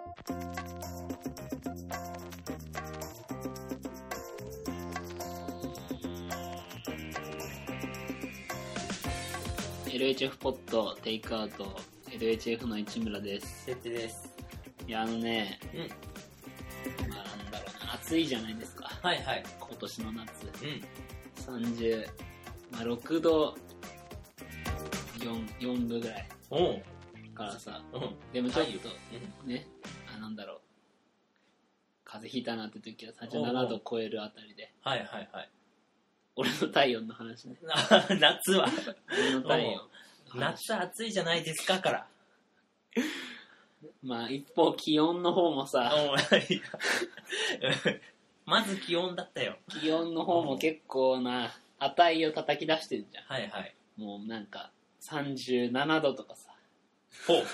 LHF ポットテイクアウト LHF の市村です。 設定です。 いやまあなんだろうな、暑いじゃないですか。 はいはい。 今年の夏。 30、 6度4分ぐらいからさ、でもちょっとね、風邪ひいたなって時は37度超えるあたりで。 はいはいはい。 俺の体温の話ね。 夏は俺の体温。 夏暑いじゃないですかから。 まあ一方気温の方もさ、 まず気温だったよ。 気温の方も結構な値を叩き出してるじゃん。 はいはい。 もうなんか37度とかさ。 ほう。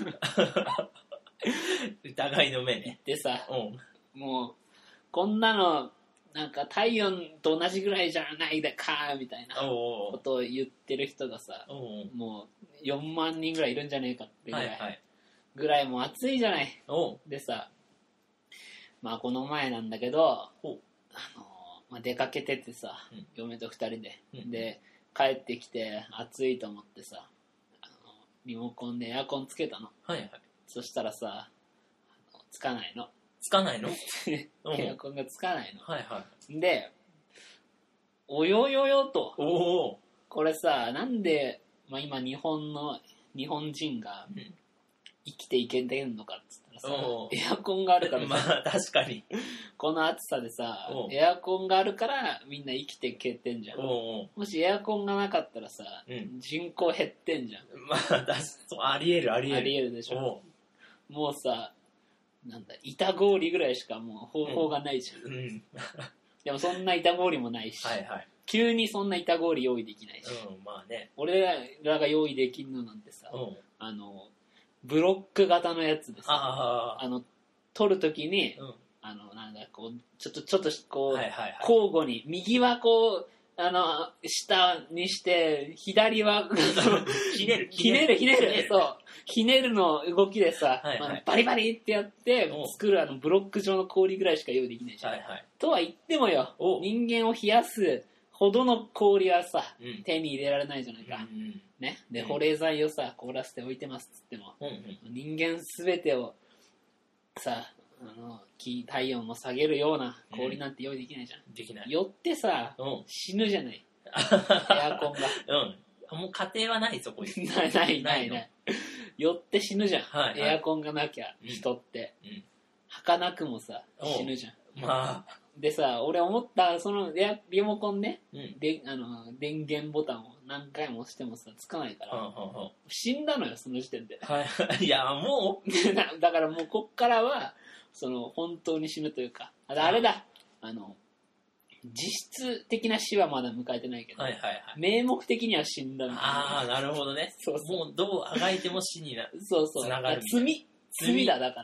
疑いの目ね。 でさ、もうこんなのなんか体温と同じぐらいじゃないでかみたいなことを言ってる人がさ、もう4万人ぐらいいるんじゃねえかってぐらいもう暑いじゃない。でさ、まあこの前なんだけど、まあ、出かけててさ、嫁と2人で、で帰ってきて暑いと思ってさ、リモコンでエアコンつけたの。はいはい。そしたらさ、つかないの。 つかないのエアコンがつかないの。 はいはい。 で、およよよと。これさ、なんで、まあ、今日本人が生きていけてるのかっつったらさ、エアコンがあるからさ。 まあ確かに。 この暑さでさ、エアコンがあるからみんな生きていけてんじゃん。もしエアコンがなかったらさ、人口減ってんじゃん。 まあありえるありえる。 ありえるでしょ。もうさ、板氷ぐらいしかもう方法がないじゃん。でもそんな板氷もないし、急にそんな板氷用意できないし、 まあね、 俺らが用意できるのなんてさ、ブロック型のやつでさ、取るときに、こうちょっとこう、交互に右はこう下にして左はひねるそうひねるの動きでさ、バリバリってやって作るブロック状の氷ぐらいしか用意できないじゃん。とは言ってもよ、人間を冷やすほどの氷はさ、手に入れられないじゃないか、ね。で保冷剤をさ凍らせて置いてますっつっても、人間すべてをさ体温を下げるような氷なんて用意できないじゃん。できない。よってさ、死ぬじゃない。エアコンが。 もう家庭はないそこに。 ない。よって死ぬじゃん。エアコンがなきゃ人って。儚くもさ死ぬじゃん。まあ。でさ、俺思ったそのリモコンね、電源ボタンを何回も押してもさつかないから、死んだのよその時点で。 いやもうだからもうこっからは。その本当に死ぬというか、あれだ、実質的な死はまだ迎えてないけど、名目的には死んだみたいな。 ああ、なるほどね。もうどうあがいても死になつながる。 罪だから。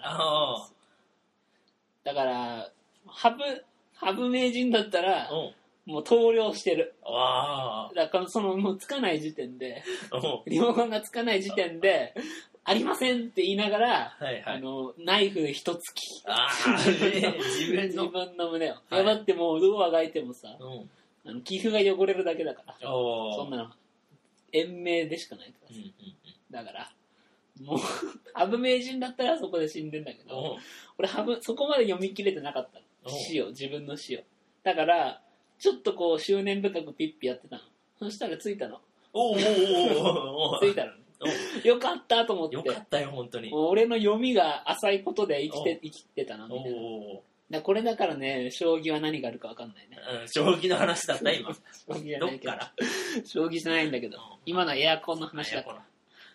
だから羽生名人だったらもう投了してる。だからそのもうつかない時点で、リモコンがつかない時点で。ありませんって言いながら、ナイフ一突き。自分の胸を。だってもうどうあがいてもさ、皮膚が汚れるだけだから。そんなの延命でしかないからさ。だからもう羽生名人だったらそこで死んでんだけど、俺そこまで読み切れてなかったの。自分の死を。だからちょっとこう執念深くピッピやってたの。そしたらついたの。ついたの。よかったと思って。 よかったよ本当に。 俺の読みが浅いことで生きてたなみたいな。これだからね、将棋は何があるか分かんないね。 将棋の話だった今。将棋じゃないけど。どっから？ 将棋じゃないんだけど、今のはエアコンの話だから。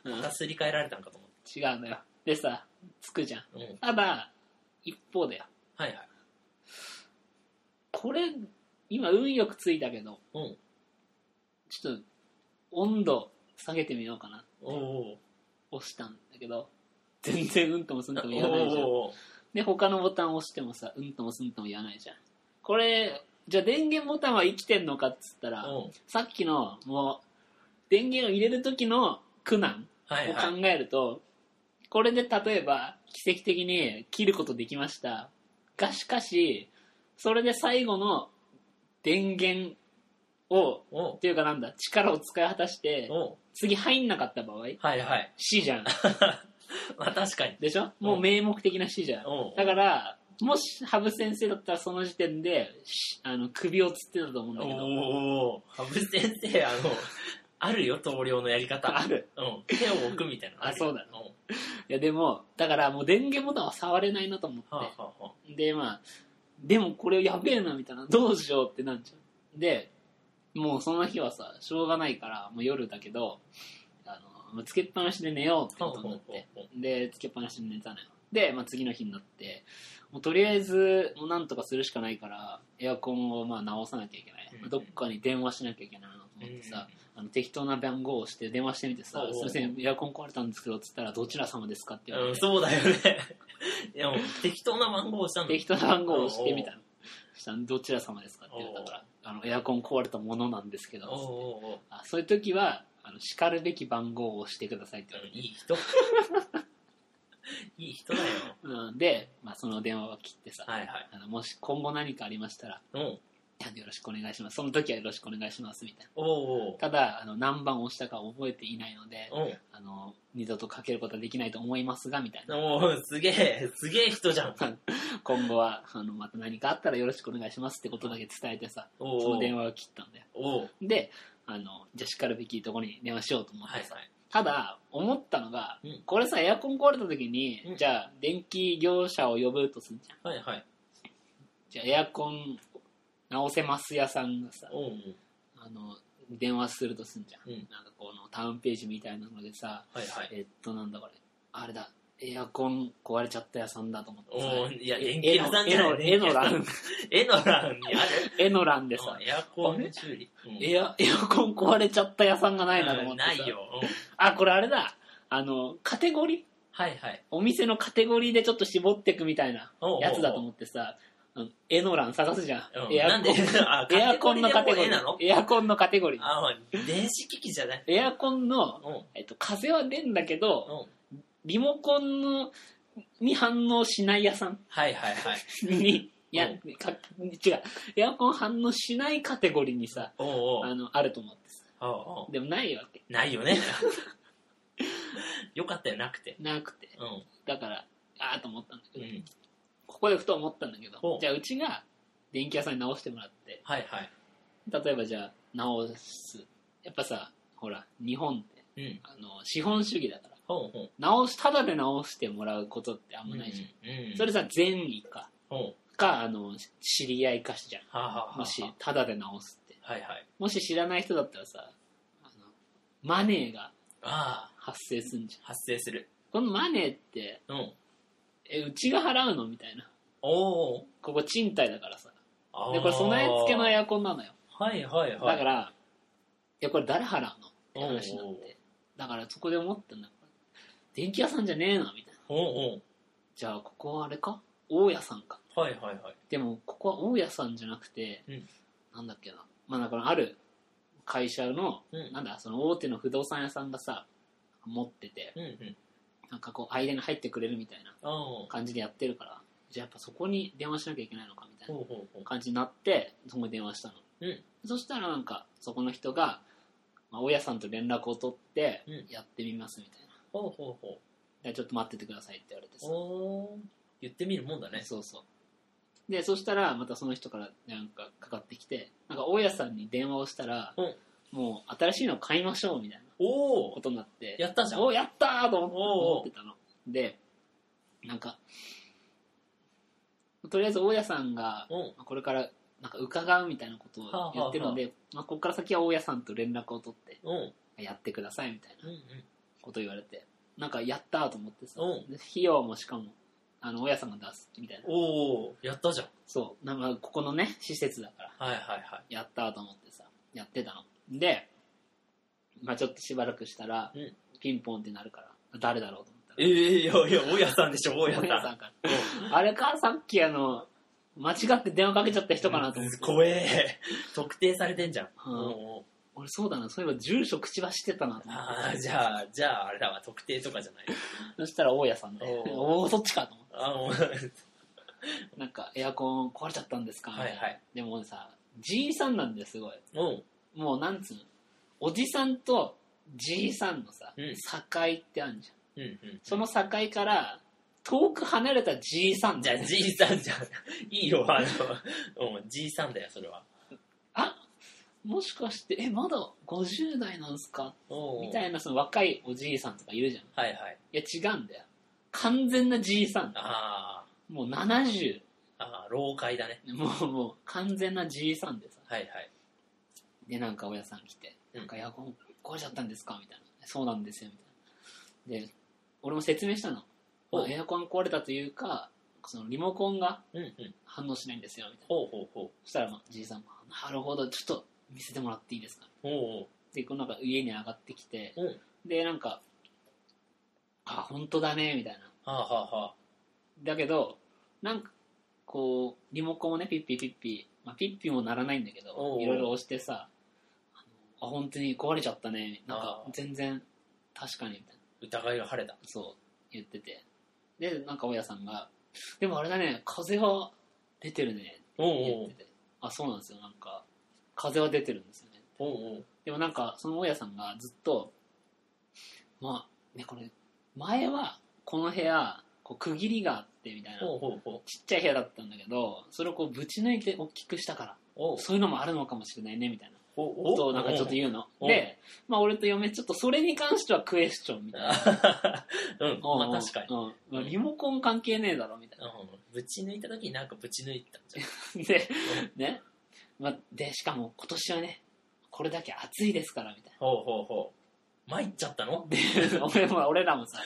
またすり替えられたんかと思って。 違うんだよ。でさ、つくじゃん。ただ一方だよ。これ今運よくついたけど、ちょっと温度下げてみようかな。押したんだけど全然うんともすんとも言わないじゃん。で他のボタンを押してもさうんともすんとも言わないじゃん。これじゃあ電源ボタンは生きてんのかっつったら、さっきのもう電源を入れる時の苦難を考えると、 これで例えば奇跡的に切ることできましたが、しかしそれで最後の電源をっていうかなんだ力を使い果たして次入んなかった場合、はいはい、死じゃんまあ確かにでしょ。もう名目的な死じゃん。だからもし羽生先生だったらその時点で首をつってたと思うんだけど。 お羽生先生あるよ投了のやり方。 ある。 手を置くみたいな。 あ、そうだ。いやでもだからもう電源ボタンは触れないなと思って。はあはあ、でまあでもこれやべえなみたいなどうしようってなっちゃう。でもうその日はさしょうがないからもう夜だけどつけっぱなしで寝ようってことになって、でつけっぱなしで寝たのよ。で、まあ、次の日になってもうとりあえずもうなんとかするしかないからエアコンをまあ直さなきゃいけない、どっかに電話しなきゃいけないなと思ってさ、適当な番号をして電話してみてさ、すいませんエアコン壊れたんですけどっつったらどちら様ですかって言われて、 そうだよねいやもう適当な番号をしたの。 適当な番号をしてみたの。したらどちら様ですかって言ったからエアコン壊れたものなんですけどそういう時は叱るべき番号を押してくださいって言われて、 いい人いい人だよ、 で、まあ、その電話を切ってさ、 はいはい、 もし今後何かありましたらよろしくお願いします、その時はよろしくお願いしますみたいな。ただ何番押したか覚えていないので二度とかけることはできないと思いますがみたいな。 すげえ人じゃん今後はまた何かあったらよろしくお願いしますってことだけ伝えてさ、その電話を切ったんだよ。でじゃあ叱るべきところに電話しようと思ってさ、はいはい、ただ思ったのが、これさエアコン壊れた時に、じゃあ電気業者を呼ぶとするじゃん、はいはい、じゃあエアコン直せます屋さんがさ、電話するとするじゃん、なんかこのタウンページみたいなのでさ、はいはい、なんだこれあれだエアコン壊れちゃった屋さんだと思ってさ、 いや電気屋さんじゃない、 エノランエノランにあるエノランでさ、 エアコン修理、 エアコン壊れちゃった屋さんがないなと思ってさ、 ないよ、 これあれだカテゴリー、はいはい、お店のカテゴリーでちょっと絞っていくみたいなやつだと思ってさ、エノラン探すじゃん、エアコンのカテゴリー、エアコンのカテゴリー、 電子機器じゃない、 エアコンの、風は出んだけど、リモコンに反応しない屋さん、はいはいはいに違うエアコン反応しないカテゴリーにさあると思ってさ、でもないわけないよねよかったよなくて、 だからと思ったんだけど、ここでふと思ったんだけど、じゃあうちが電気屋さんに直してもらって、はいはい、例えばじゃあ直す、やっぱさほら日本って、資本主義だからただで直してもらうことってあんまないじゃん、それさ善意か知り合いかしじゃん、もしただで直すって、はいはい、もし知らない人だったらさマネーが発生すんじゃん。 発生する。 このマネーって、うちが払うのみたいな。ここ賃貸だからさ。でこれ備え付けのエアコンなのよ。はいはいはい。だからこれ誰払うのって話になって、だからそこで思ったんだ。電気屋さんじゃねえなみたいな。じゃあここはあれか、大家さんか。はいはいはい。でもここは大家さんじゃなくて、なんだっけな、まあだからある会社の、なんだその大手の不動産屋さんがさ持ってて、なんかこう間に入ってくれるみたいな感じでやってるから、じゃあやっぱそこに電話しなきゃいけないのかみたいな感じになって、そこに電話したの。そしたらなんかそこの人が、大家さんと連絡を取ってやってみますみたいな。でちょっと待っててくださいって言われてさ。 言ってみるもんだね。 そうそう。でそしたらまたその人からなんかかかってきて、なんか大家さんに電話をしたら、もう新しいの買いましょうみたいなことになって、 やったじゃん。 やったーと思ってたの。でなんかとりあえず大家さんがこれからなんか伺うみたいなことを言ってるので、ここから先は大家さんと連絡を取ってやってくださいみたいなことを言われて、なんかやったーと思ってさ、費用もしかも大家さんが出すみたいな。 やったじゃん。 そうなんかここのね施設だからやったーと思ってさやってたので、ちょっとしばらくしたら、ピンポンってなるから誰だろうと思ったら、 いや大家さんでしょ。大家さんかあれか、さっき間違って電話かけちゃった人かなと思って、 怖え特定されてんじゃん。 俺そうだな、そういえば住所口走ってたな。 ああ、じゃああれだわ、特定とかじゃない。 そしたら大家さんで、おお、そっちかと思って。 あもうなんかエアコン壊れちゃったんですか、 はいはい。 でもさ、じいさんなんだよ、すごい。もうなんつうの、おじさんとじいさんのさ、境ってあるじゃん。その境から遠く離れたじいさんじゃあじいさんじゃん。いいよ、じいさんだよ、それは。 あ、もしかして、まだ50代なんすかみたいな、その若いおじいさんとかいるじゃん。 はいはい。 いや、違うんだよ。完全なじいさん。もう70。 老快だね。 もう完全なじいさんでさ。 はいはい。 で、なんか親さん来て、なんかエアコン壊れちゃったんですかみたいな。そうなんですよ、みたいな。で、俺も説明したの。エアコン壊れたというか、そのリモコンが反応しないんですよ、みたいな。そしたら、じいさんが、なるほど、ちょっと見せてもらっていいですか。で、このなんか家に上がってきて、で、なんか、本当だね、みたいな。だけど、なんか、こう、リモコンをね、ピッピピッピ、ピッピもならないんだけど、いろいろ押してさ、本当に壊れちゃったね、なんか、全然、確かに、みたいな。疑いが晴れた。 そう、言ってて。で、なんか親さんが、でもあれだね、風は出てるね、って言ってて。そうなんですよ、なんか、風は出てるんですよね。でもなんか、その親さんがずっと、これ、前は、この部屋、区切りがあってみたいな、ちっちゃい部屋だったんだけど、それをぶち抜いて大きくしたから、そういうのもあるのかもしれないね、みたいな。となんかちょっと言うの。で、俺と嫁ちょっとそれに関してはクエスチョンみたいな。 確かに。リモコン関係ねえだろみたいな。 ぶち抜いた時になんかぶち抜いたんじゃん。 で、ね。で、しかも今年はね、これだけ暑いですからみたいな。 参っちゃったの？ で、俺らもさ、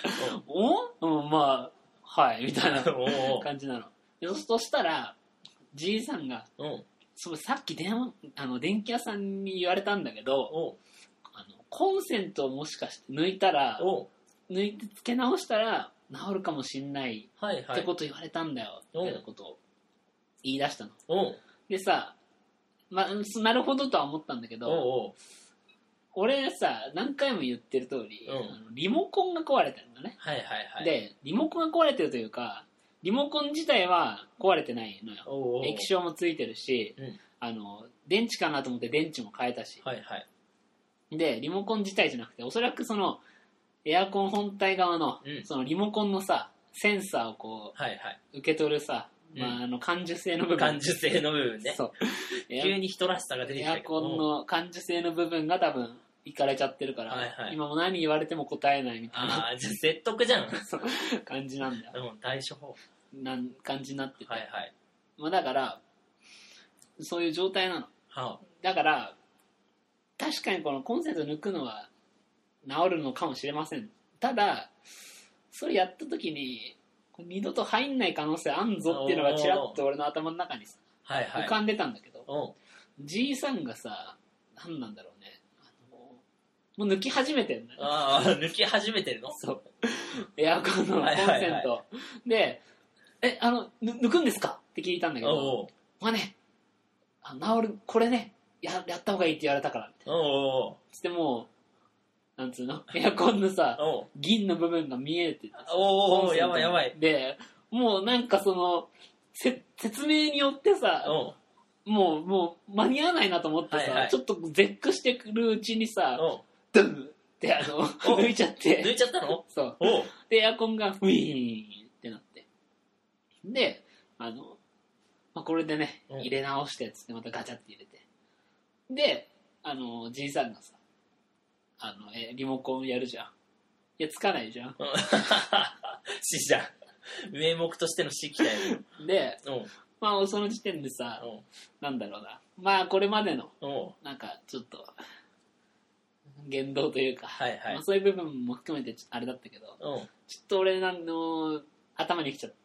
はい、みたいな感じなの。そしたら、じいさんが、さっき電気屋さんに言われたんだけど、コンセントをもしかして抜いたら、抜いて付け直したら治るかもしんないってこと言われたんだよ、みたいなことを言い出したの。でさ、なるほどとは思ったんだけど、俺さ、何回も言ってる通り、リモコンが壊れてるんだね。で、リモコンが壊れてるというか、リモコン自体は壊れてないのよ。液晶もついてるし、電池かなと思って電池も変えたし。で、リモコン自体じゃなくて、おそらくその、エアコン本体側の、そのリモコンのさ、センサーを受け取るさ、感受性の部分。 感受性の部分ね。そう。急に人らしさが出てきた。 エアコンの感受性の部分が多分、いかれちゃってるから、今も何言われても答えないみたいな。 じゃあ説得じゃん。 そう感じなんだよ。 対処法。 感じになってて。だから、そういう状態なの。だから、確かにこのコンセント抜くのは治るのかもしれません。ただ、それやった時に、二度と入んない可能性あんぞっていうのがちらっと俺の頭の中にさ、浮かんでたんだけど、じいさんがさ、何なんだろうね。もう抜き始めてるんだよ。 抜き始めてるの？ そう。エアコンのコンセント。で、抜くんですかって聞いたんだけど、治る、これね、やった方がいいって言われたから、みたいな。つってもう、なんつうのエアコンのさ、銀の部分が見えてて。 やばいやばい。 で、もうなんかその、説明によってさ、もう間に合わないなと思ってさ、ちょっと絶句してくるうちにさ、ドゥンって抜いちゃって。 抜いちゃったの？ そう。で、エアコンがフィーンってなって。で、これでね、入れ直してっつってまたガチャって入れて。で、じいさんがさ、リモコンやるじゃん。いや、つかないじゃん。 死じゃん。名目としての死期待で、その時点でさ、なんだろうな。これまでの、なんか、ちょっと、言動というか、そういう部分も含めてあれだったけど、ちょっと俺頭にきちゃって。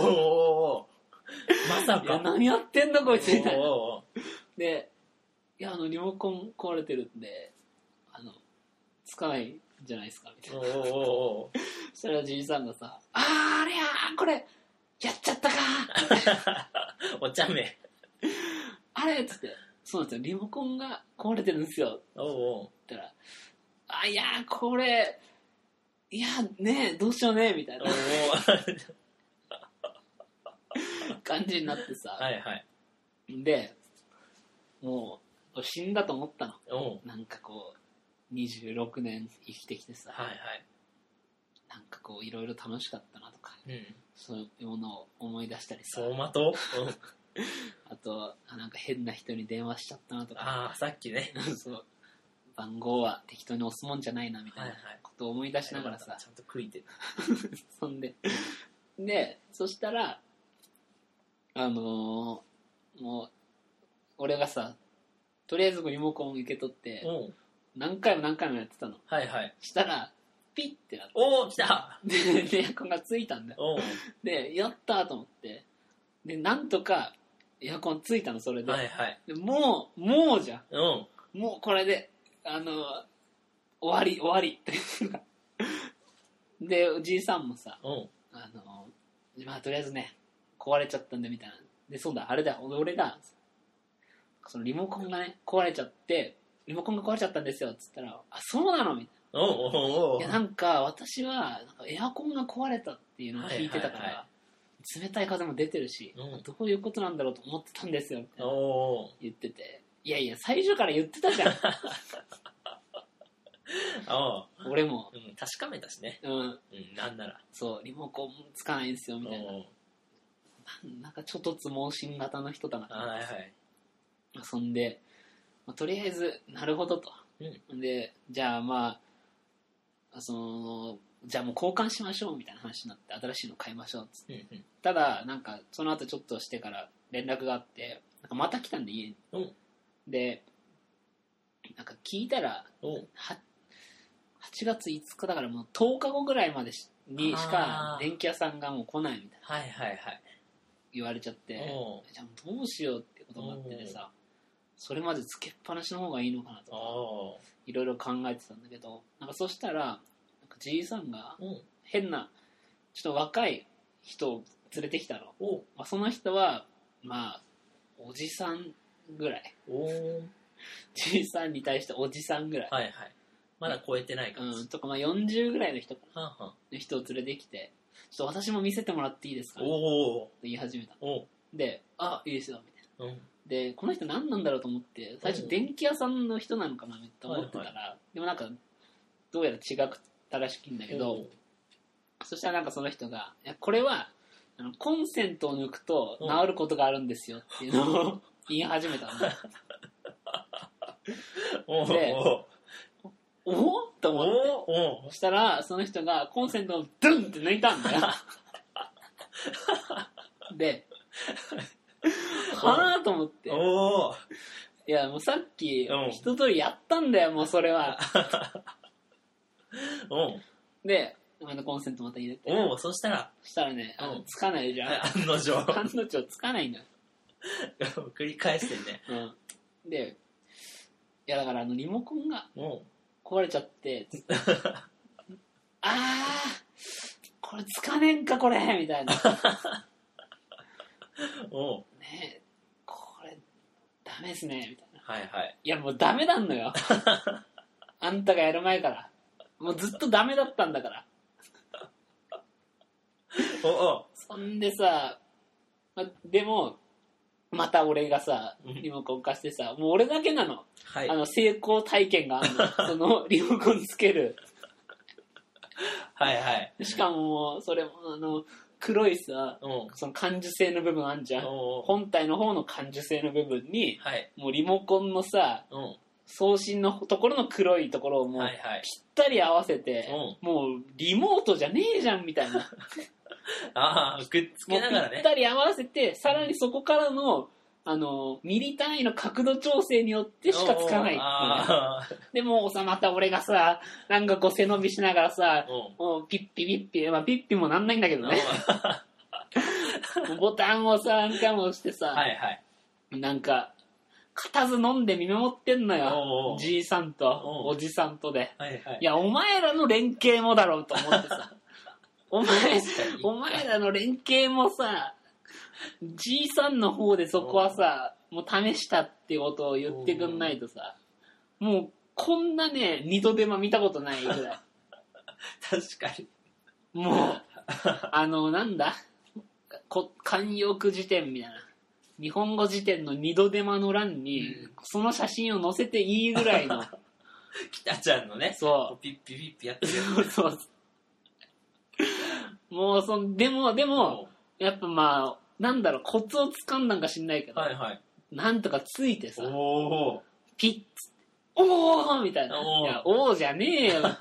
まさか。 何やってんのこいつみたいな。で、いや、リモコン壊れてるんで、つかないんじゃないですかみたいな。そしたらじいさんがさ、あれやー、これ、やっちゃったかお茶目。 あれっつって、 そうなんですよ、リモコンが壊れてるんですよ。おうおう。言ったら、いやー、これ、いやね、どうしようね、みたいな感じになってさ。はいはい。で、もう、死んだと思ったの。なんかこう、26年生きてきてさ。はいはい。なんかこう、いろいろ楽しかったなとか、そういうものを思い出したりさ。 走馬灯あと、なんか変な人に電話しちゃったなとか。 ああ、さっきね。 そう。番号は適当に押すもんじゃないなみたいなことを思い出しながらさ。 ちゃんと悔いてる。 そんで。で、そしたら、もう、俺がさ、とりあえずリモコン受け取って、何回もやってたの。はいはい。したら、ピッてなって。 おー、来たで、エアコンがついたんだよ。で、やったと思って。で、なんとか、エアコンついたの、それで。はいはい。でもうじゃん。もうこれで、終わりって。で、おじいさんもさ、まあ、とりあえずね、壊れちゃったんで、みたいな。で、そうだ、あれだ、俺が、そのリモコンがね、壊れちゃって、リモコンが壊れちゃったんですよ、つったら、そうなのみたいな。いや、なんか、私は、なんかエアコンが壊れたっていうのを聞いてたから、冷たい風も出てるし、どういうことなんだろうと思ってたんですよ、みたいな。言ってて。いやいや、最初から言ってたじゃん。俺も、 確かめたしね。なんなら。 そう、リモコンつかないんですよ、みたいな。なんかちょっとつ盲信型の人だな。はいはい。そんで、とりあえず、なるほどと。で、じゃあまあ、じゃあもう交換しましょうみたいな話になって、新しいの買いましょうっつって。ただ、なんか、その後ちょっとしてから連絡があって、なんかまた来たんで、家に。で、なんか聞いたら、8月5日だからもう10日後ぐらいまでにしか電気屋さんがもう来ないみたいな。はいはいはい。言われちゃって、じゃあどうしようってことになっててさ、それまでつけっぱなしの方がいいのかなとか、いろいろ考えてたんだけど、なんかそしたら、なんかじいさんが変な、ちょっと若い人を連れてきたの。まあ、その人は、まあ、おじさんぐらい。じいさんに対しておじさんぐらい。はいはい。 まだ超えてないかも。 とか、まあ40ぐらいの人かな。の人を連れてきて、ちょっと私も見せてもらっていいですか、って言い始めた。で、いいですよ、みたいな。で、この人何なんだろうと思って、最初電気屋さんの人なのかなって思ってたら、でもなんか、どうやら違ったらしいんだけど、そしたらなんかその人が、いや、これは、コンセントを抜くと治ることがあるんですよっていうのを言い始めたんだ。で、おと思って。そしたら、その人がコンセントをドゥンって抜いたんだよ。で、はぁと思って。いや、もうさっき、一通りやったんだよ、もうそれは。で、コンセントまた入れて。 そしたらね、つかないじゃん。 案の定つかないんだよ。 繰り返してね。 で、いやだからリモコンが壊れちゃって、これつかねんかこれみたいな。ね、これダメですねみたいな。はいはい。いやもうダメなんのよ。あんたがやる前から。もうずっとダメだったんだから。そんでさ、でもまた俺がさリモコン貸してさ、もう俺だけなの、はい、成功体験があるの。そのリモコンつける。はいはい。しかもそれも黒いさ、その感受性の部分あんじゃん。本体の方の感受性の部分に、はい、もうリモコンのさ、送信のところの黒いところをもうぴったり合わせて、もうリモートじゃねえじゃんみたいな。 くっつけながらね。 ぴったり合わせて、さらにそこからのミリ単位の角度調整によってしかつかないっていうね。でもさ、また俺がさ、なんかこう背伸びしながらさ、もうピッピピッピ、まあピッピもなんないんだけどね。ボタンをさ、何回も押してさ、はいはい、なんか、固唾飲んで見守ってんのよ。じいさんとおじさんとで。はいはい、いや、お前らの連携もだろうと思ってさ。お前らの連携もさ、 じいさんの方でそこはさ、もう試したってことを言ってくんないとさ、もうこんなね、二度手間見たことないぐらい。 確かに。 もう、なんだ慣用句辞典みたいな。日本語辞典の二度手間の欄に、その写真を載せていいぐらいの。 北ちゃんのね。 そう。 ピッピピッピやってる。 そう。もう、でも、やっぱまあ、なんだろう、コツをつかんだんか知んないけど、 はいはい。 なんとかついてさ、 おピッツおーみたいな。いや、おーじゃねえよ。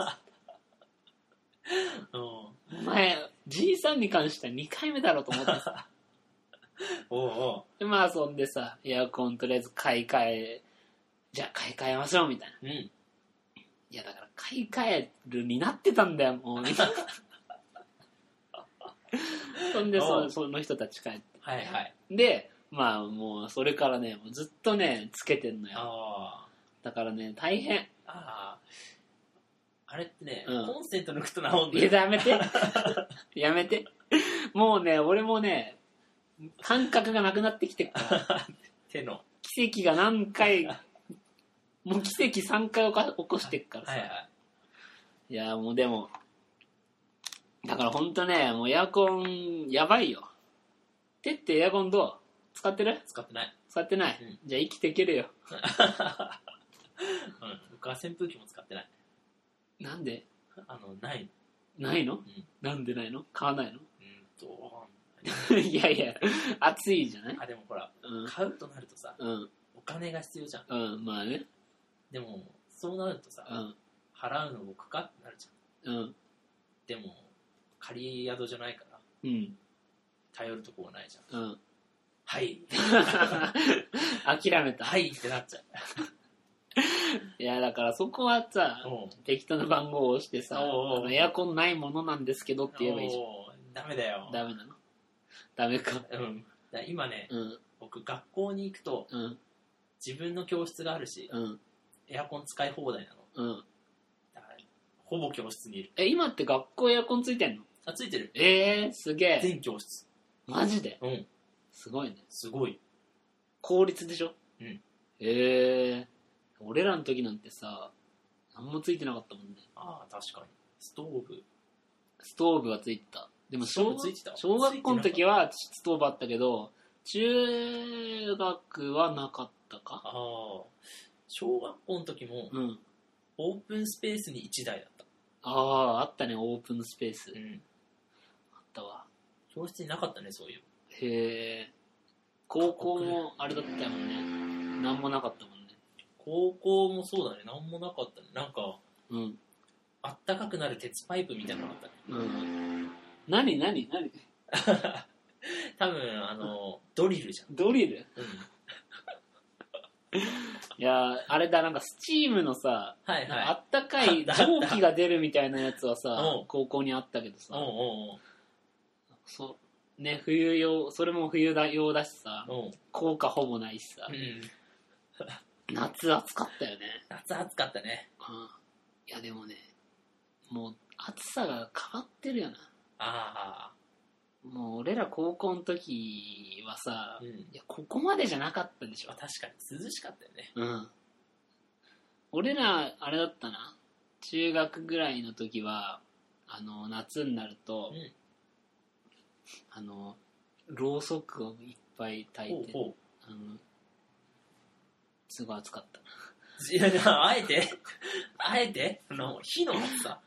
お前、じいさんに関しては2回目だろうと思ってさ。で、まあ、そんでさ、エアコンとりあえず買い替えましょうみたいな。いや、だから買い替えるになってたんだよ、もう。そんでその人たち帰って。 はいはい。 で、まあもうそれからね、もうずっとね、つけてんのよ。だからね、大変。 あれってね、コンセント抜くと治んだよ。 いや、やめて。やめて。もうね、俺もね、感覚がなくなってきてるから。 手の。 奇跡が何回、もう奇跡3回起こしてっからさ。いや、もうでも、だからほんとね、もうエアコン、やばいよ。てってエアコンどう？使ってる？ 使ってない。 使ってない？じゃあ生きていけるよ。 僕は扇風機も使ってない。 なんで？ ないの？ないの？なんでないの？買わないの？いやいや、暑いじゃない？ でもほら、買うとなるとさ、お金が必要じゃん。 まあね。 でも、そうなるとさ、払うの僕かってなるじゃん。でも、借り宿じゃないから、頼るとこがないじゃん。はい。 諦めた。 はいってなっちゃう。 いや、だからそこはさ、適当な番号を押してさ、エアコンないものなんですけどって言えばいいじゃん。 ダメだよ。 ダメなの？ダメか。 今ね、僕学校に行くと、自分の教室があるし、エアコン使い放題なの。だからほぼ教室にいる。 今って学校エアコンついてんの？ ついてる。 すげえ。 全教室。 マジで？すごいね。 すごい。 公立でしょ？俺らの時なんてさ、何もついてなかったもんね。 確かに。ストーブはついてた。でも小学校の時はストーブあったけど、中学はなかったか？ 小学校の時も、オープンスペースに1台だった。 あったね、オープンスペース。あったわ。 教室になかったね、そういう。 へえ。高校もあれだったもんね。なんもなかったもんね。 高校もそうだね、なんもなかったね。なんか、あったかくなる鉄パイプみたいなのがあったね。 何多分、ドリルじゃん。 ドリル？いやあれだ、なんかスチームのさ、あったかい蒸気が出るみたいなやつはさ、高校にあったけどさ、そうね、冬用、それも冬用だしさ、効果ほぼないしさ、夏暑かったよね。 夏暑かったね。 いやでもね、もう暑さが変わってるよな。もう俺ら高校の時はさ、いやここまでじゃなかったでしょ。 確かに涼しかったよね。 俺らあれだったな、中学ぐらいの時は夏になると、ろうそくをいっぱい焚いて、すごい暑かった。 いや、あえて火の暑さ。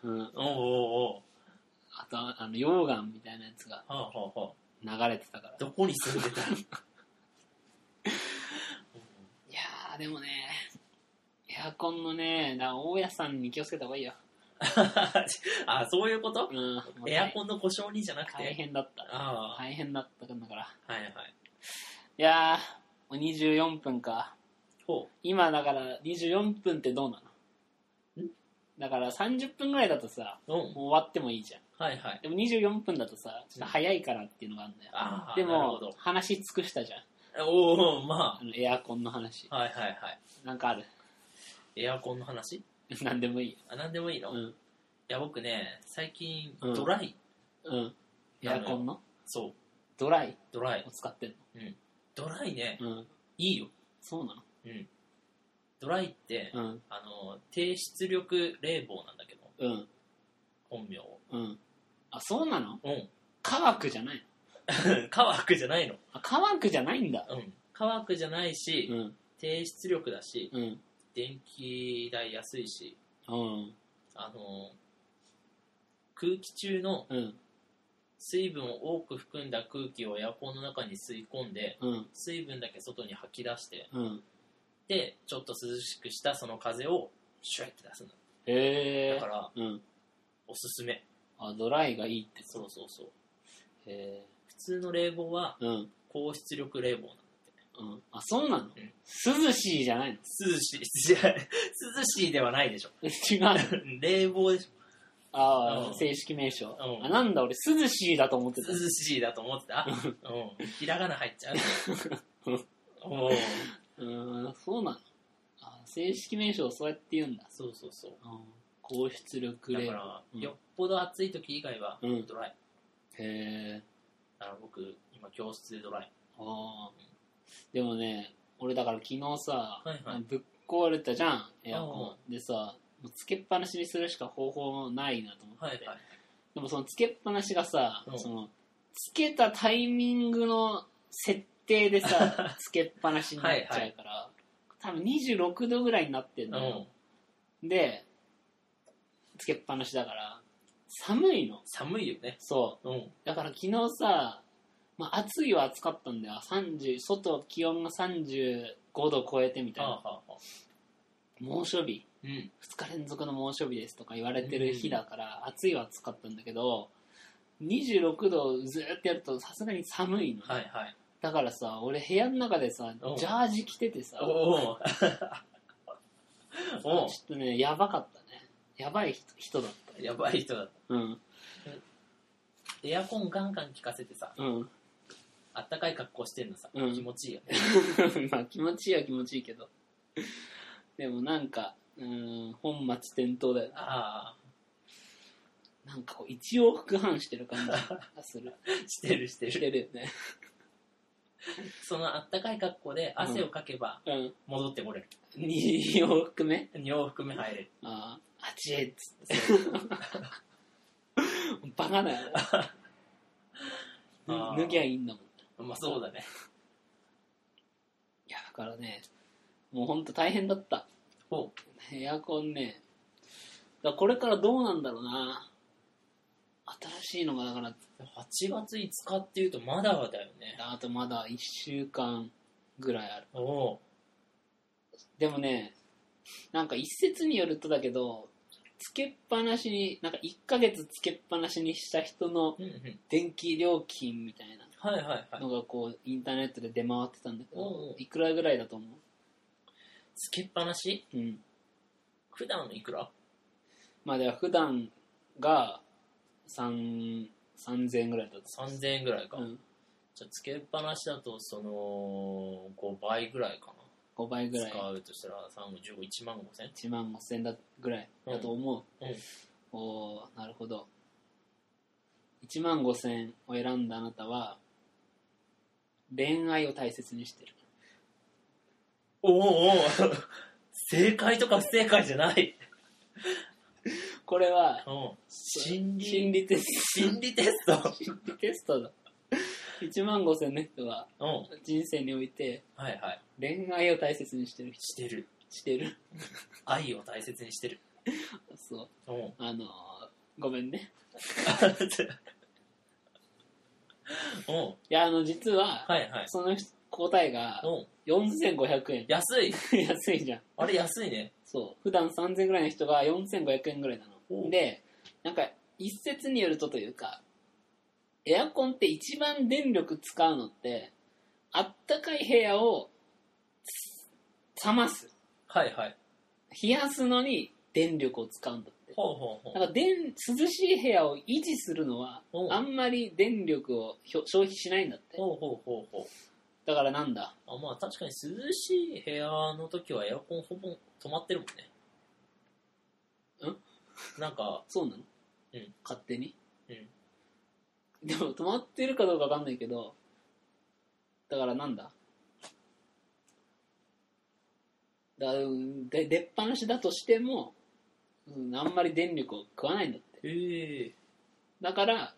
あと溶岩みたいなやつが流れてたから。 どこに住んでたの？いやーでもね、エアコンのね、大家さんに気をつけた方がいいよ。 そういうこと？エアコンの故障にじゃなくて大変だった。大変だったんだから。 いやー、もう24分か。今だから24分ってどうなの？だから30分ぐらいだとさ、もう終わってもいいじゃん。でも24分だとさ、ちょっと早いからっていうのがあるんだよ。でも話尽くしたじゃん。 まあエアコンの話。なんかある？ エアコンの話？ なんでもいい。 なんでもいいの？いや僕ね、最近ドライ。 エアコンの？ そう。 ドライドライを使ってんの？ うん。ドライね、いいよ。 そうなの？ うん。ドライって、低出力冷房なんだけど、本名。 あ、そうなの？ うん。 乾くじゃないの？乾くじゃないの。 あ、乾くじゃないんだ。 乾くじゃないし、低出力だし、電気代安いし、空気中の水分を多く含んだ空気をエアコンの中に吸い込んで、水分だけ外に吐き出して、でちょっと涼しくしたその風をシュッて出すんだ。だから、おすすめ。 あ、ドライがいいって。 そうそうそう。普通の冷房は高出力冷房なんだって。 あ、そうなの？涼しいじゃないの？ 涼しいではないでしょ。 違う。 冷房でしょ。 ああ、正式名称。あ、なんだ俺涼しいだと思ってた。 涼しいだと思ってた。ひらがな入っちゃう。 そうなの？あ、正式名称そうやって言うんだ。 そうそうそう。 高出力冷房。 だから、よっぽど暑い時以外はドライ。 へえ。 だから僕今教室でドライ。 でもね、俺だから昨日さ、ぶっ壊れたじゃん、エアコンでさ、つけっぱなしにするしか方法ないなと思って、でもそのつけっぱなしがさ、そのつけたタイミングの設定でさつけっぱなしになっちゃうから、多分26度ぐらいになってんのよ、でつけっぱなしだから寒いの。 寒いよね。 そう、だから昨日さ、暑いは暑かったんだよ。外気温が35度超えてみたいな、猛暑日、2日連続の猛暑日ですとか言われてる日だから、暑いは暑かったんだけど、26度をずーっとやるとさすがに寒いの、だからさ、俺部屋の中でさジャージ着ててさちょっとね、やばかったね。やばい人だった。 やばい人だった。エアコンガンガン効かせてさ、あったかい格好してんのさ、気持ちいいよね。 まあ気持ちいいは気持ちいいけど、でもなんか本末転倒だよね。なんかこう一往復半してる感じがする。 してるよね。 そのあったかい格好で汗をかけば戻ってこれる。 2往復目 2往復目入れる。 あちえっつってバカだよね。脱ぎゃいいんだもん。 まあそうだね。 いやだからね、もうほんと大変だった。エアコンね。だからこれからどうなんだろうな。新しいのがだから 8月5日っていうとまだだよね。 あとまだ1週間ぐらいある。でもね、なんか一説によるとだけど、つけっぱなしになんか1ヶ月つけっぱなしにした人の電気料金みたいなのがこうインターネットで出回ってたんだけど、いくらぐらいだと思う？ つけっぱなし？普段いくら？ まあでは普段が3000円ぐらいだと。 3000円ぐらいか。じゃあつけっぱなしだとその5倍ぐらいかな。 5倍ぐらい使うとしたら3、15、1万5000円 1万5000円だぐらいだと思う。おー、なるほど。1万5000円を選んだあなたは恋愛を大切にしてる。 正解とか不正解じゃない。 これは心理テストだ。1万5000円の人は人生において恋愛を大切にしてる人。してる愛を大切にしてる。 そう、ごめんね。いや実は、その答えが4500円。 安い安いじゃん。 あれ安いね。 そう、普段3000円ぐらいの人が4500円ぐらいなので、なんか一説によるとというか、エアコンって一番電力使うのってあったかい部屋を冷ます、冷やすのに電力を使うんだって。だから涼しい部屋を維持するのはあんまり電力を消費しないんだって。だからなんだ、 まあ確かに涼しい部屋の時はエアコンほぼ止まってるもんね。なんかそうなの？勝手に？ でも止まってるかどうかわかんないけど、だからなんだ、出っ放しだとしても、あんまり電力を食わないんだって。だから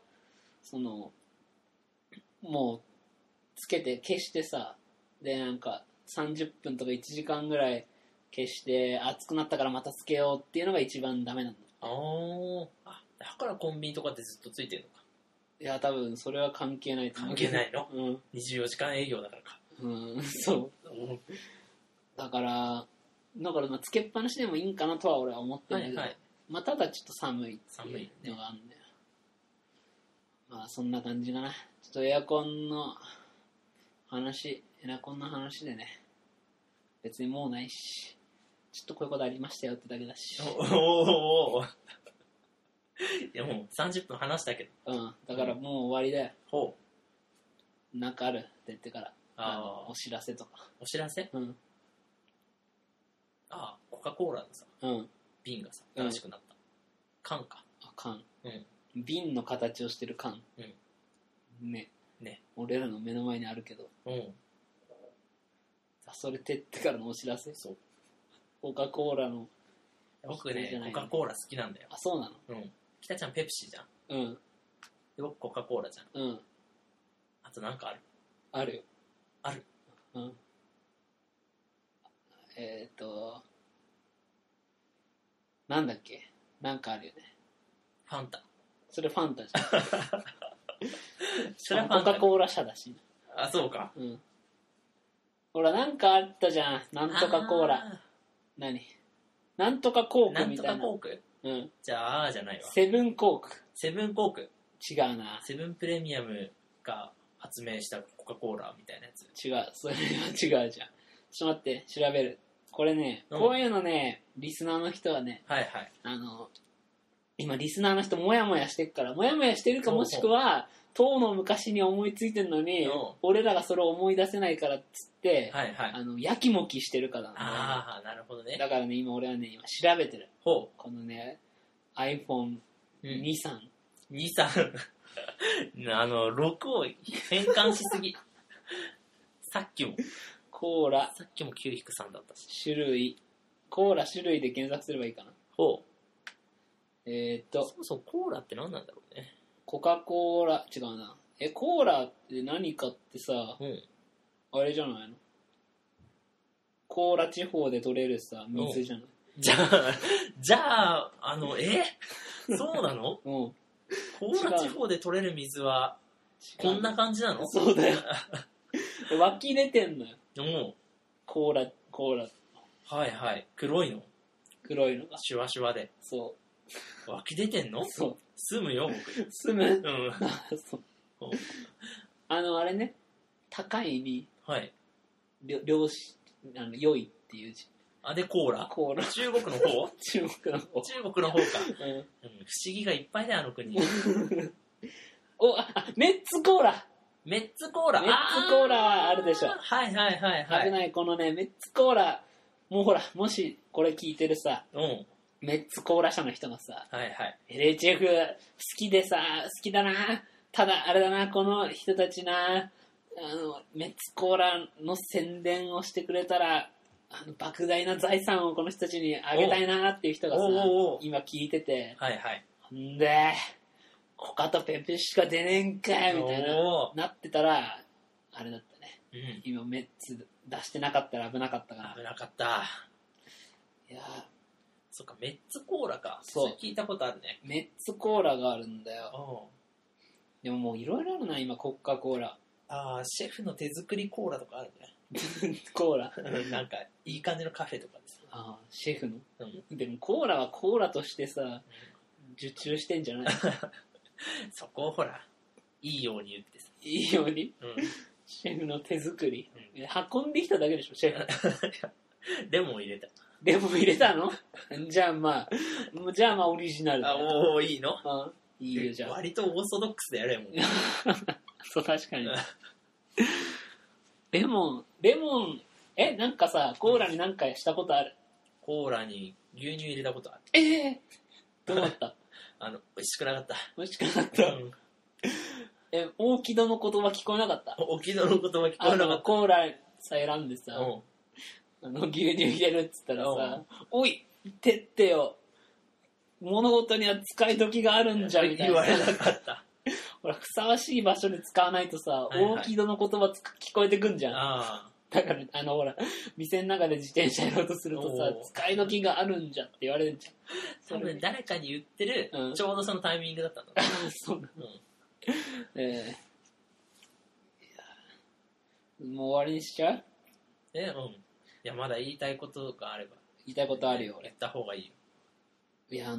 もうつけて消してさ、でなんか30分とか1時間ぐらい消して熱くなったからまたつけようっていうのが一番ダメなんだ。 だからコンビニとかってずっとついてるのか。 いや多分それは関係ないと思う。 関係ないの、24時間営業だからか。 そうだからつけっぱなしでもいいんかなとは俺は思ってるんだけど、ただちょっと寒いっていうのがあるんだよ。そんな感じかな。ちょっとエアコンの話でね、別にもうないし、ちょっとこういうことありましたよってだけだし。 いやもう30分話したけど。 だからもう終わりだよ。なんかあるって言ってから。お知らせとか。 お知らせ？コカ・コーラのさ、瓶がさ、新しくなった。缶か。 缶。瓶の形をしてる缶。ね。俺らの目の前にあるけど。それ照ってからのお知らせ？そう。コカ・コーラの。 僕ね、コカ・コーラ好きなんだよ。 そうなの？ 北ちゃんペプシじゃん。で僕コカ・コーラじゃん。あとなんかある？ あるよ。 ある？ なんだっけ？なんかあるよね。 ファンタ。 それファンタじゃん。それはコカ・コーラ社だし。 そうか。 ほら、なんかあったじゃん。なんとかコーラ。何？なんとかコークみたいな。 なんとかコーク？じゃあ、じゃないわ。 セブンコーク。 セブンコーク。 違うな。 セブンプレミアムが発明したコカ・コーラみたいなやつ。 違う。それは違うじゃん。ちょっと待って、調べる。これね、こういうのね、リスナーの人はね、今リスナーの人もやもやしてるから、もやもやしてるかもしくは、当の昔に思いついてるのに、俺らがそれを思い出せないからっつって、やきもきしてるからなるほどね。 だからね、今俺はね、調べてる。このね、iPhone 2、3。 2、3。6を変換しすぎ。さっきも。 コーラ。 さっきも9-3だったし。 種類。コーラ種類で検索すればいいかな。そもそもコーラって何なんだろうね。 コカ・コーラ、違うな。コーラって何かってさ、あれじゃないの？コーラ地方で取れるさ、水じゃない？ じゃあ、そうなの？コーラ地方で取れる水は、こんな感じなの？ そうだよ。湧き出てんのよ。コーラ。 はいはい。黒いのが。シュワシュワで。 そう。 湧き出てんの？そう。住むよ、僕。 住む？そう。あれね、高いに、良いっていう字。 で、コーラ？中国の方？ 中国の方。 中国の方か。不思議がいっぱいだよ、あの国。 メッツコーラ。 メッツコーラはあるでしょ。 はい。 危ない、このね、メッツコーラ、もうほら、もしこれ聞いてるさ、メッツコーラ社の人がさ、LHF 好きだな、ただあれだな、この人たちな、メッツコーラの宣伝をしてくれたら、莫大な財産をこの人たちにあげたいなっていう人がさ、今聞いてて、んで、コカとペプシしか出ねえんかいみたいなってたら、あれだったね。今メッツ出してなかったら危なかったから。 危なかった。いやそっか、メッツコーラか。そう。聞いたことあるね。 メッツコーラがあるんだよ。でももういろいろあるな、今、コカ・コーラ。 シェフの手作りコーラとかあるね。コーラなんか、いい感じのカフェとかです。 シェフの、でもコーラはコーラとしてさ、受注してんじゃない？ そこをほら、いいように言ってさ。 いいように、シェフの手作り、運んできただけでしょ、シェフ。 レモン入れた。 レモン入れたの？じゃあまあオリジナルだよ。いいの？ いいよ、じゃあ。 割とオーソドックスだよ、レモン。 そう、確かに。レモン、なんかさ、コーラになんかしたことある？ コーラに牛乳入れたことある。 どうだった？ 美味しくなかった。 美味しくなかった。 大木戸の言葉聞こえなかった？ 大木戸の言葉聞こえなかった。 コーラさ選んでさ、牛乳入れるっつったらさ、おい、てってよ、物事には使い時があるんじゃみたいな。 言われなかった。 ほら、ふさわしい場所で使わないとさ、大木戸の言葉聞こえてくんじゃん。だから、ほら、店の中で自転車やろうとするとさ、使い時があるんじゃって言われるじゃん。 多分誰かに言ってる、ちょうどそのタイミングだったんだ。 そうなの。もう終わりにしちゃう？ いや、まだ言いたいことがあれば。 言いたいことあるよ、俺。 言った方がいいよ。 いや、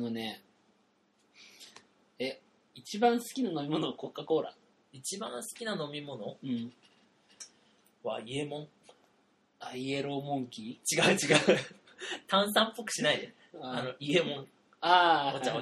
一番好きな飲み物はコカ・コーラ。 一番好きな飲み物？はイエモン。 イエローモンキー？違う。炭酸っぽくしないで。イエモン。お茶。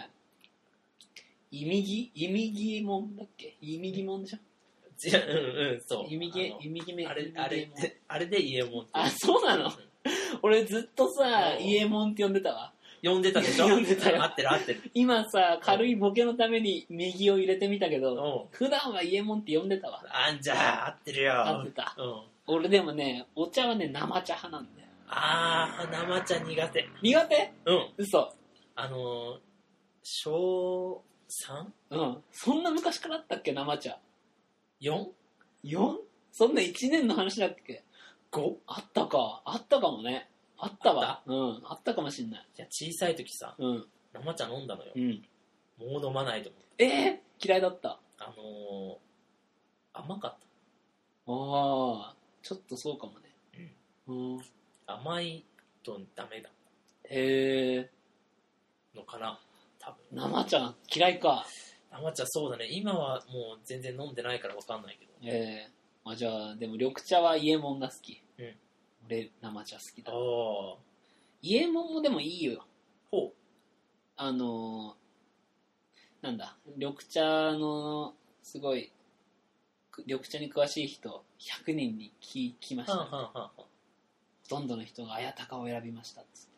イミギモンだっけ？イミギモンじゃん。 そう。 イミギメ。 あれでイエモン。 そうなの？俺ずっとさ、イエモンって呼んでたわ。 呼んでたでしょ？ 呼んでたよ。 合ってる。 今さ、軽いボケのために右を入れてみたけど、普段はイエモンって呼んでたわ。 じゃあ、合ってるよ。 合ってた。俺でもね、お茶はね、生茶派なんだよ。 生茶苦手。 苦手？ 嘘。小 3？ そんな昔からあったっけ、生茶。 4？ 4？ そんな1年の話だっけ？ 5？ あったかもね。あったわ。あったかもしんない。 いや、小さい時さ、生茶飲んだのよ。もう飲まないと思って。 嫌いだった？ 甘かった。 ちょっとそうかもね。 甘いとダメだ。のかな、多分。 生茶嫌いか。 生茶そうだね。今はもう全然飲んでないから分かんないけど。 じゃあ、でも緑茶はイエモンが好き。俺、生茶好きだ。イエモンもでもいいよ。 ほう。 なんだ、緑茶の、すごい、緑茶に詳しい人、100人に聞きました、ほとんどの人が綾鷹を選びましたっつって。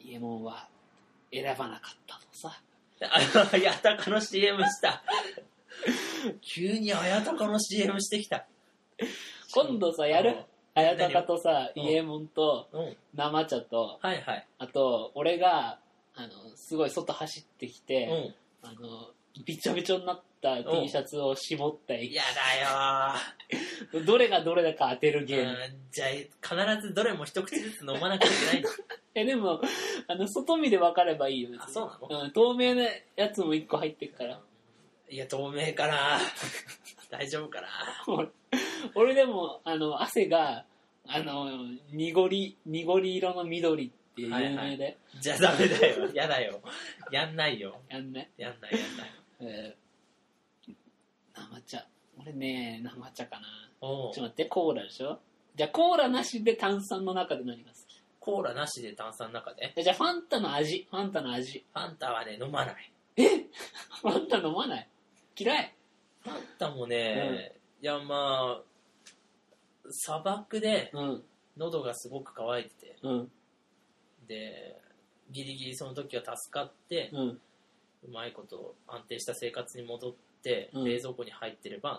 イエモンは選ばなかったとさ。 綾鷹の CM した。急に綾鷹の CM してきた。 今度さ、やる？綾鷹とさ、イエモンと、生茶と、あと、俺が、すごい外走ってきて、びちょびちょになった T シャツを絞ったり。 やだよどれがどれだか当てるゲーム。 じゃあ、必ずどれも一口ずつ飲まなきゃいけないの？ でも、外見で分かればいいよ。 そうなの？ 透明なやつも1個入ってるから。 いや、透明かな大丈夫かな俺でも、汗が、濁り色の緑って有名で。 じゃあダメだよ。やだよ。やんないよ。 やんない。生茶。俺ね、生茶かな。ちょっと待って、コーラでしょ？じゃあコーラなしで炭酸の中で何が好き？ コーラなしで炭酸の中で？ じゃあファンタの味。ファンタはね、飲まない。 ファンタ飲まない？嫌い？ ファンタもね、いやまあ、砂漠で喉がすごく渇いてて、でギリギリその時は助かって、うまいこと安定した生活に戻って、冷蔵庫に入ってれば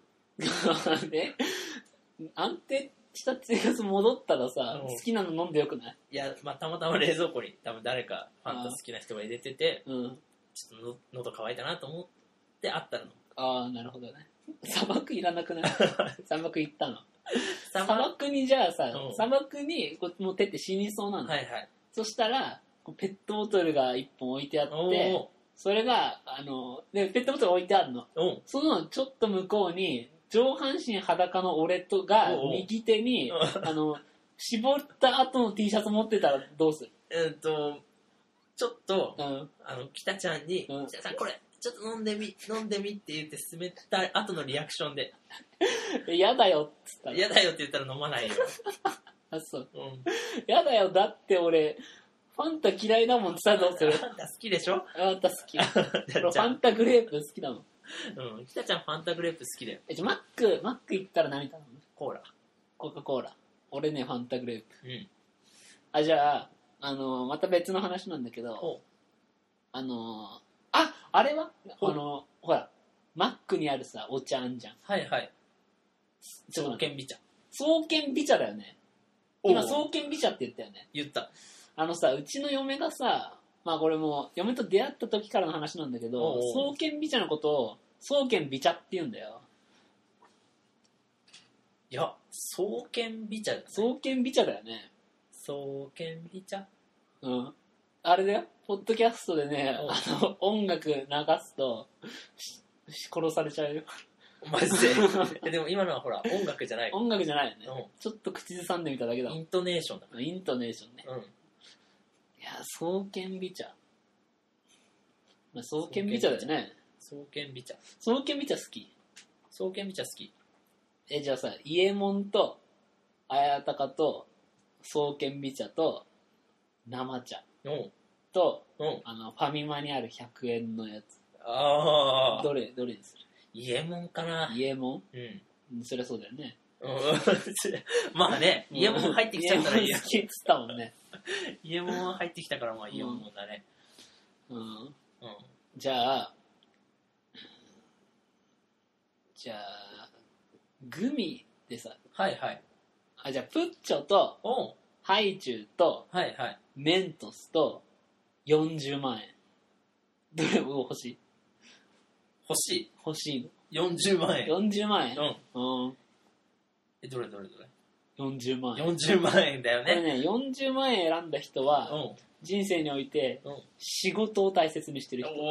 安定した生活戻ったらさ、好きなの飲んでよくない？ いや、まあ、たまたま冷蔵庫に多分誰かファンタ好きな人が入れてて、ちょっと喉乾いたなと思ってあったの。 なるほどね。砂漠いらなくない？砂漠行ったの。砂漠にじゃあさ、砂漠にもう手って死にそうなの。そしたらペットボトルが1本置いてあって、それがペットボトル置いてあるの。そのちょっと向こうに上半身裸の俺とが右手に絞った後の T シャツ持ってたらどうする？ ちょっと北ちゃんに「北ちゃんこれちょっと飲んでみって言って勧めた後のリアクションでやだよっつったら。 やだよって言ったら飲まないよ。 そう。やだよ、だって俺ファンタ嫌いだもんってさ、どうする？ ファンタ好きでしょ？ ファンタ好き。ファンタグレープ好きだもん。 北ちゃんファンタグレープ好きだよ。 マック行ったら何頼む？ コーラ。 コカ・コーラ。俺ね、ファンタグレープ。じゃあ、また別の話なんだけど、あれはほら、 マックにあるさ、お茶あんじゃん。 はいはい。創建美茶。 創建美茶だよね。今、創建美茶って言ったよね。 言った。 うちの嫁がさ、まあこれも、嫁と出会った時からの話なんだけど、創建美茶のことを、創建美茶って言うんだよ。 いや、創建美茶だよね。 創建美茶だよね。 創建美茶。 うん。あれだよ。ポッドキャストでね、音楽流すと、殺されちゃうよ。 マジで。でも今のはほら、音楽じゃない。 音楽じゃないよね。ちょっと口ずさんでみただけだ。 イントネーションだ。 イントネーションね。うん。いや、創建美茶。まあ、創建美茶だよね。 創建美茶。 創建美茶好き。 創建美茶好き。 じゃあさ、伊右衛門と、綾鷹と、創建美茶と、生茶。と、ファミマにある100円のやつ。 ああ。 どれにする？ 伊右衛門かな。 伊右衛門？うん。そりゃそうだよね。 まあね、伊右衛門入ってきちゃったらいいや。 好きっつったもんね。 伊右衛門入ってきたからまあ伊右衛門だね。 じゃあ、グミでさ。 はいはい。 じゃあ、プッチョと、ハイチュウと、 はいはい。 メントスと、40万円。どれも欲しい？ 欲しいの。 40万円。 40万円？ うん。どれ ?40 万円。 40万円だよね。 これね、40万円選んだ人は、人生において、仕事を大切にしてる人。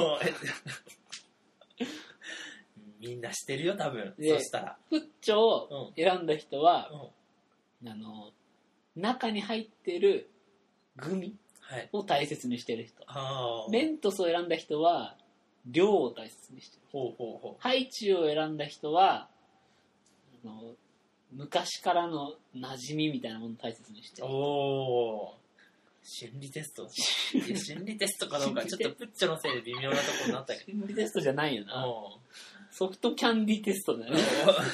みんなしてるよ、多分。そしたら。 プッチョを選んだ人は、中に入ってるグミを大切にしてる人。メントスを選んだ人は、量を大切にしてる人。ハイチュウを選んだ人は、昔からの馴染みみたいなものを大切にしてる。 心理テスト心理テストかどうか、ちょっとプッチョのせいで微妙なところになったけど。 心理テストじゃないよな。ソフトキャンディーテストだよね。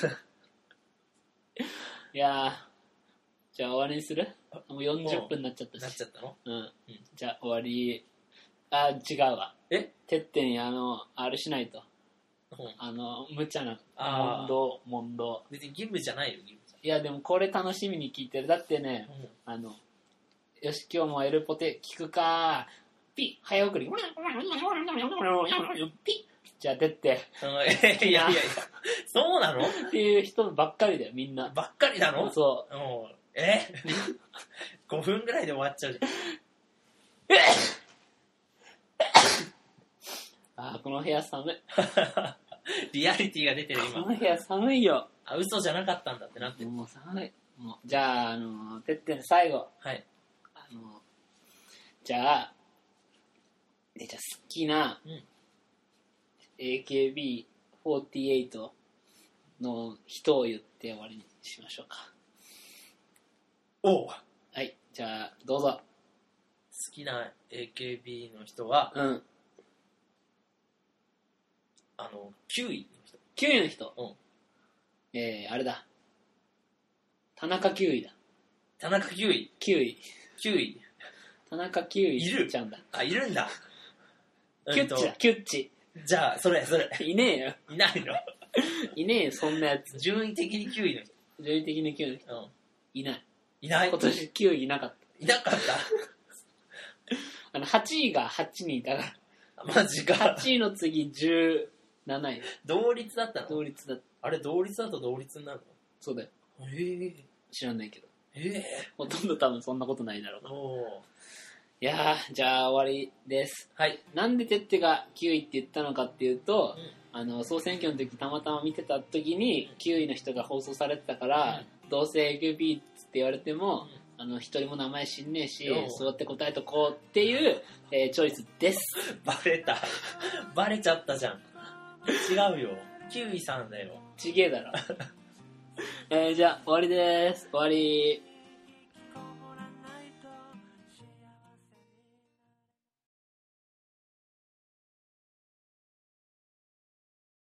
いやー、じゃあ終わりにする？もう40分になっちゃったし。 なっちゃったの？ うん。じゃあ終わり。違うわ。てってんにあれしないと。無茶な問答。 別に義務じゃないよ、義務じゃ。 いや、でもこれ楽しみに聞いてる。だってね、よし、今日もエルポテ聞くかピッ早送り。ピッじゃあ、てって。 いや、そうなの？ っていう人ばっかりだよ、みんな。 ばっかりなの？ そう。 5分ぐらいで終わっちゃうじゃん。 この部屋寒い。 リアリティが出てる今。 この部屋寒いよ。 嘘じゃなかったんだってなってる。 もう寒い。じゃあ、てってん最後。 はい。 じゃあ好きな、AKB48 の人を言って終わりにしましょうか。はい、じゃあどうぞ。 好きな AKB の人は、9位の人。 9位の人。あれだ。田中9位だ。 田中9位。 9位。 9位。 田中9位いるちゃうんだ。 いるんだ。 キュッチだ、キュッチ。 じゃあ、それ。 いねえよ。 いないの？ いねえよ、そんなやつ。 順位的に9位の人。 順位的に9位の人。いない。 いない？ 今年9位いなかった。 いなかった 8位が8人いたから。 マジか。 8位の次17位。 同率だったの？ 同率だった。 あれ、同率だと同率になるの？ そうだよ。知らないけど。ほとんど多分そんなことないだろうな。いやー、じゃあ終わりです。 はい。 なんでてってが9位って言ったのかっていうと、総選挙の時たまたま見てた時に9位の人が放送されてたから、どうせ AKB って言われても、一人も名前知んねえし、そうやって答えとこうっていう、チョイスです。 バレた。バレちゃったじゃん。違うよ。9位さんだよ。 ちげえだろ。じゃあ終わりです。終わり。